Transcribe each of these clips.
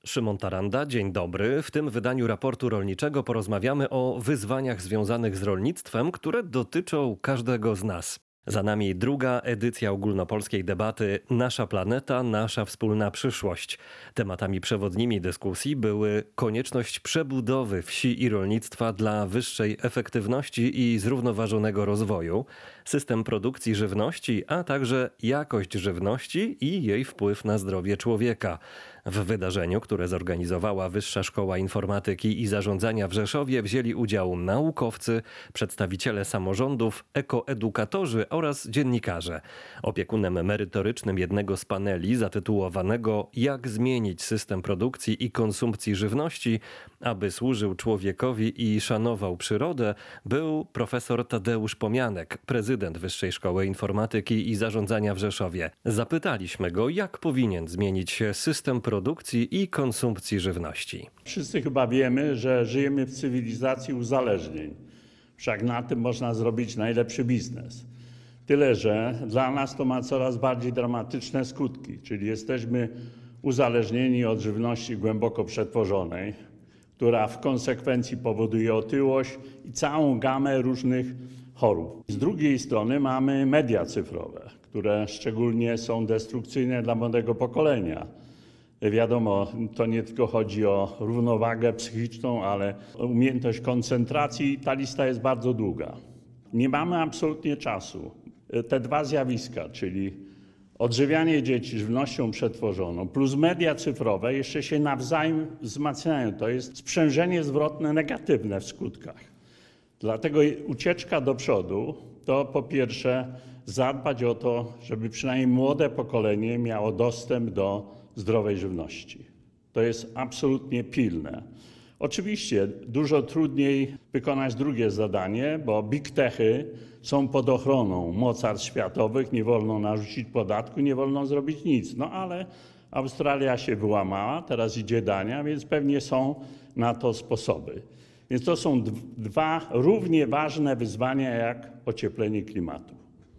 Szymon Taranda, dzień dobry. W tym wydaniu raportu rolniczego porozmawiamy o wyzwaniach związanych z rolnictwem, które dotyczą każdego z nas. Za nami druga edycja ogólnopolskiej debaty Nasza planeta, nasza wspólna przyszłość. Tematami przewodnimi dyskusji były konieczność przebudowy wsi i rolnictwa dla wyższej efektywności i zrównoważonego rozwoju, system produkcji żywności, a także jakość żywności i jej wpływ na zdrowie człowieka. W wydarzeniu, które zorganizowała Wyższa Szkoła Informatyki i Zarządzania w Rzeszowie, wzięli udział naukowcy, przedstawiciele samorządów, ekoedukatorzy oraz dziennikarze. Opiekunem merytorycznym jednego z paneli, zatytułowanego „Jak zmienić system produkcji i konsumpcji żywności, aby służył człowiekowi i szanował przyrodę”, był profesor Tadeusz Pomianek, prezydent Wyższej Szkoły Informatyki i Zarządzania w Rzeszowie. Zapytaliśmy go, jak powinien zmienić się system produkcji i konsumpcji żywności. Wszyscy chyba wiemy, że żyjemy w cywilizacji uzależnień. Wszak na tym można zrobić najlepszy biznes. Tyle, że dla nas to ma coraz bardziej dramatyczne skutki, czyli jesteśmy uzależnieni od żywności głęboko przetworzonej, która w konsekwencji powoduje otyłość i całą gamę różnych chorób. Z drugiej strony mamy media cyfrowe, które szczególnie są destrukcyjne dla młodego pokolenia. Wiadomo, to nie tylko chodzi o równowagę psychiczną, ale o umiejętność koncentracji. Ta lista jest bardzo długa. Nie mamy absolutnie czasu. Te dwa zjawiska, czyli odżywianie dzieci żywnością przetworzoną plus media cyfrowe jeszcze się nawzajem wzmacniają. To jest sprzężenie zwrotne negatywne w skutkach. Dlatego ucieczka do przodu to po pierwsze zadbać o to, żeby przynajmniej młode pokolenie miało dostęp do zdrowej żywności. To jest absolutnie pilne. Oczywiście dużo trudniej wykonać drugie zadanie, bo big techy są pod ochroną mocarstw światowych, nie wolno narzucić podatku, nie wolno zrobić nic. No ale Australia się wyłamała, teraz idzie Dania, więc pewnie są na to sposoby. Więc to są dwa równie ważne wyzwania jak ocieplenie klimatu.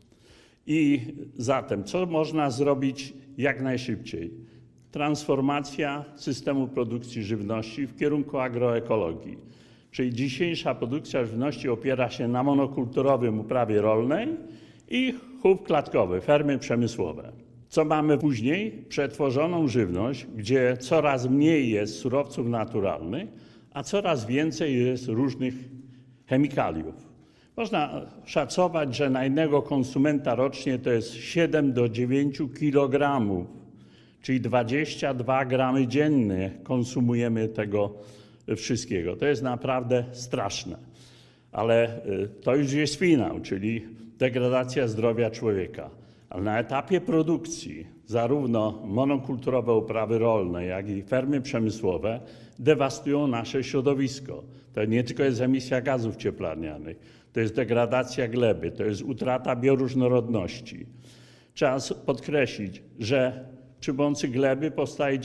I zatem, co można zrobić jak najszybciej? Transformacja systemu produkcji żywności w kierunku agroekologii. Czyli dzisiejsza produkcja żywności opiera się na monokulturowym uprawie rolnej i chów klatkowy, fermy przemysłowe. Co mamy później? Przetworzoną żywność, gdzie coraz mniej jest surowców naturalnych, a coraz więcej jest różnych chemikaliów. Można szacować, że na jednego konsumenta rocznie to jest 7 do 9 kilogramów, czyli 22 gramy dziennie konsumujemy tego wszystkiego. To jest naprawdę straszne. Ale to już jest finał, czyli degradacja zdrowia człowieka. Ale na etapie produkcji zarówno monokulturowe uprawy rolne, jak i fermy przemysłowe dewastują nasze środowisko. To nie tylko jest emisja gazów cieplarnianych, to jest degradacja gleby, to jest utrata bioróżnorodności. Trzeba podkreślić, że przy bący gleby powstaje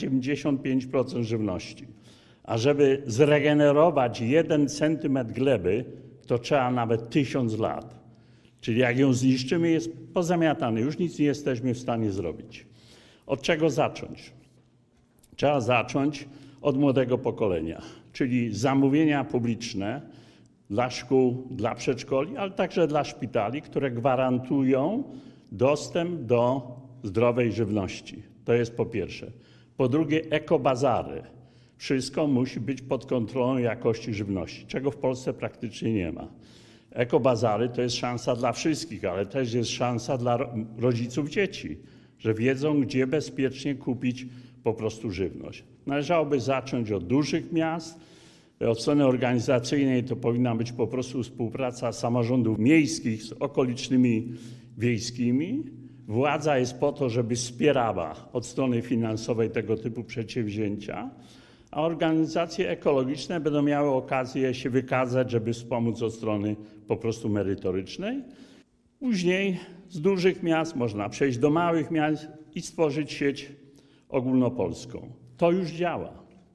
95% żywności. A żeby zregenerować 1 centymetr gleby, to trzeba nawet 1000 lat. Czyli jak ją zniszczymy, jest pozamiatany, już nic nie jesteśmy w stanie zrobić. Od czego zacząć? Trzeba zacząć od młodego pokolenia, czyli zamówienia publiczne dla szkół, dla przedszkoli, ale także dla szpitali, które gwarantują dostęp do zdrowej żywności. To jest po pierwsze. Po drugie, ekobazary. Wszystko musi być pod kontrolą jakości żywności, czego w Polsce praktycznie nie ma. Ekobazary to jest szansa dla wszystkich, ale też jest szansa dla rodziców dzieci, że wiedzą, gdzie bezpiecznie kupić po prostu żywność. Należałoby zacząć od dużych miast. Od strony organizacyjnej to powinna być po prostu współpraca samorządów miejskich z okolicznymi wiejskimi. Władza jest po to, żeby wspierała od strony finansowej tego typu przedsięwzięcia, a organizacje ekologiczne będą miały okazję się wykazać, żeby wspomóc od strony po prostu merytorycznej. Później z dużych miast można przejść do małych miast i stworzyć sieć ogólnopolską. To już działa.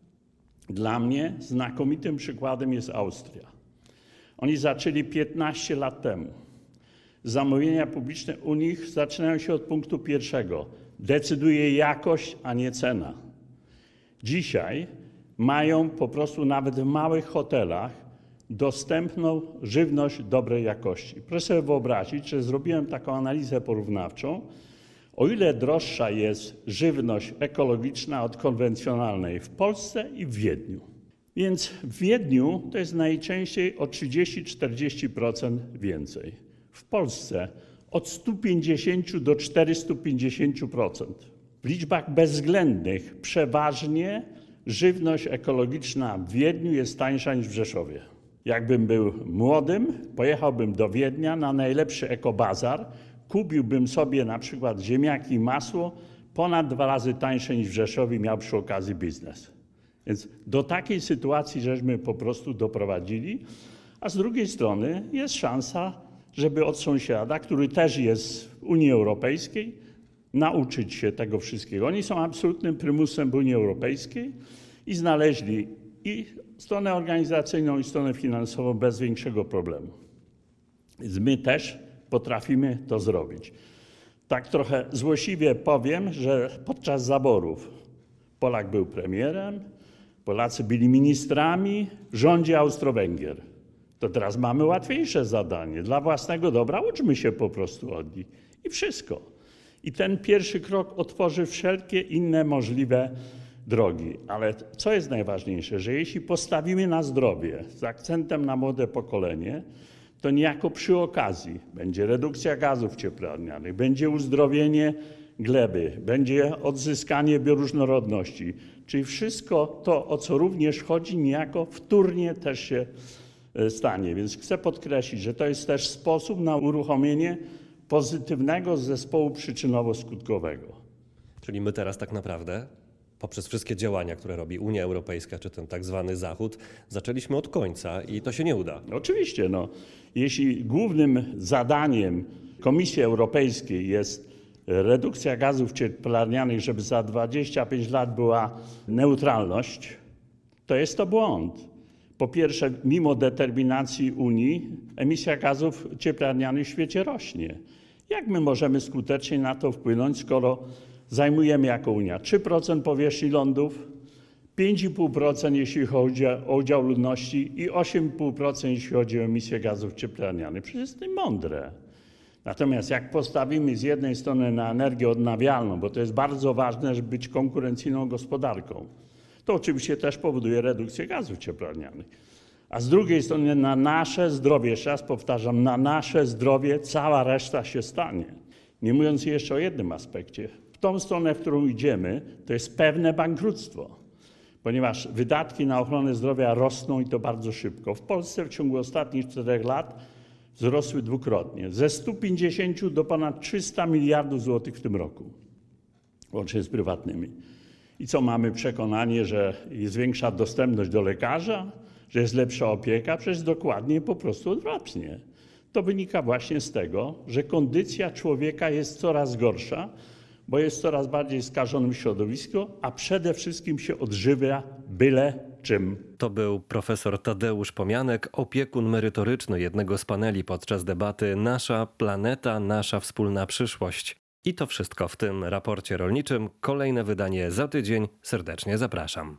Dla mnie znakomitym przykładem jest Austria. Oni zaczęli 15 lat temu. Zamówienia publiczne u nich zaczynają się od punktu pierwszego. Decyduje jakość, a nie cena. dzisiaj mają po prostu nawet w małych hotelach dostępną żywność dobrej jakości. Proszę sobie wyobrazić, że zrobiłem taką analizę porównawczą, o ile droższa jest żywność ekologiczna od konwencjonalnej w Polsce i w Wiedniu. Więc w Wiedniu to jest najczęściej o 30-40% więcej. W Polsce od 150 do 450%. W liczbach bezwzględnych przeważnie żywność ekologiczna w Wiedniu jest tańsza niż w Rzeszowie. Jakbym był młodym, pojechałbym do Wiednia na najlepszy ekobazar, kupiłbym sobie na przykład ziemniaki i masło ponad 2 razy tańsze niż w Rzeszowie, miał przy okazji biznes. Więc do takiej sytuacji żeśmy po prostu doprowadzili, a z drugiej strony jest szansa, żeby od sąsiada, który też jest w Unii Europejskiej, nauczyć się tego wszystkiego. Oni są absolutnym prymusem w Unii Europejskiej i znaleźli i stronę organizacyjną, i stronę finansową bez większego problemu. Więc my też potrafimy to zrobić. Tak trochę złośliwie powiem, że podczas zaborów Polak był premierem, Polacy byli ministrami w rządzie Austro-Węgier. To teraz mamy łatwiejsze zadanie. Dla własnego dobra uczmy się po prostu od nich. I wszystko. I ten pierwszy krok otworzy wszelkie inne możliwe drogi. Ale co jest najważniejsze, że jeśli postawimy na zdrowie z akcentem na młode pokolenie, to niejako przy okazji będzie redukcja gazów cieplarnianych, będzie uzdrowienie gleby, będzie odzyskanie bioróżnorodności. Czyli wszystko to, o co również chodzi, niejako wtórnie też się stanie. Więc chcę podkreślić, że to jest też sposób na uruchomienie pozytywnego zespołu przyczynowo-skutkowego. Czyli my teraz tak naprawdę poprzez wszystkie działania, które robi Unia Europejska czy ten tak zwany Zachód, zaczęliśmy od końca i to się nie uda. Oczywiście, jeśli głównym zadaniem Komisji Europejskiej jest redukcja gazów cieplarnianych, żeby za 25 lat była neutralność, to jest to błąd. Po pierwsze, mimo determinacji Unii, emisja gazów cieplarnianych w świecie rośnie. Jak my możemy skutecznie na to wpłynąć, skoro zajmujemy jako Unia 3% powierzchni lądów, 5,5% jeśli chodzi o udział ludności i 8,5% jeśli chodzi o emisję gazów cieplarnianych? Przecież jest to mądre. Natomiast jak postawimy z jednej strony na energię odnawialną, bo to jest bardzo ważne, żeby być konkurencyjną gospodarką, to oczywiście też powoduje redukcję gazów cieplarnianych. A z drugiej strony na nasze zdrowie, jeszcze raz powtarzam, na nasze zdrowie cała reszta się stanie. Nie mówiąc jeszcze o jednym aspekcie. W tą stronę, w którą idziemy, to jest pewne bankructwo, ponieważ wydatki na ochronę zdrowia rosną i to bardzo szybko. W Polsce w ciągu ostatnich 4 lat wzrosły dwukrotnie. Ze 150 do ponad 300 miliardów złotych w tym roku, łącznie z prywatnymi. I co, mamy przekonanie, że jest większa dostępność do lekarza, że jest lepsza opieka? Przecież dokładnie po prostu odwrotnie. To wynika właśnie z tego, że kondycja człowieka jest coraz gorsza, bo jest coraz bardziej skażonym środowisku, a przede wszystkim się odżywia byle czym. To był profesor Tadeusz Pomianek, opiekun merytoryczny jednego z paneli podczas debaty Nasza planeta, nasza wspólna przyszłość. I to wszystko w tym raporcie rolniczym. Kolejne wydanie za tydzień. Serdecznie zapraszam.